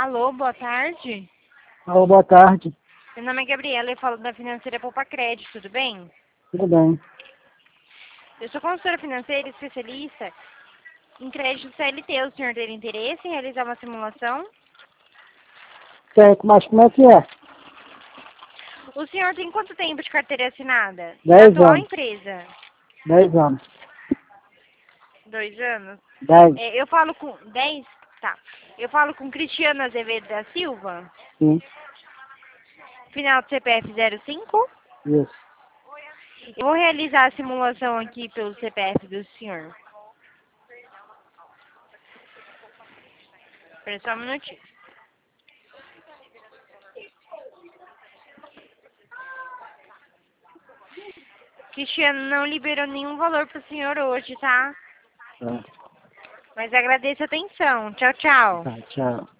Alô, boa tarde. Alô, boa tarde. Meu nome é Gabriela, eu falo da Financeira Poupa Crédito, tudo bem? Tudo bem. Eu sou consultora financeira e especialista em crédito CLT. O senhor tem interesse em realizar uma simulação? Tem, mas como é que é? O senhor tem quanto tempo de carteira assinada? 10 Na atual anos. empresa? 10 anos. 2 anos? 10. Eu falo com... 10? Tá. Eu falo com Cristiano Azevedo da Silva, Sim. final do CPF 05. Isso. Eu vou realizar a simulação aqui pelo CPF do senhor. Espera só um minutinho. Cristiano não liberou nenhum valor pro senhor hoje, tá? Tá. Mas agradeço a atenção. Tchau, tchau. Tá, tchau.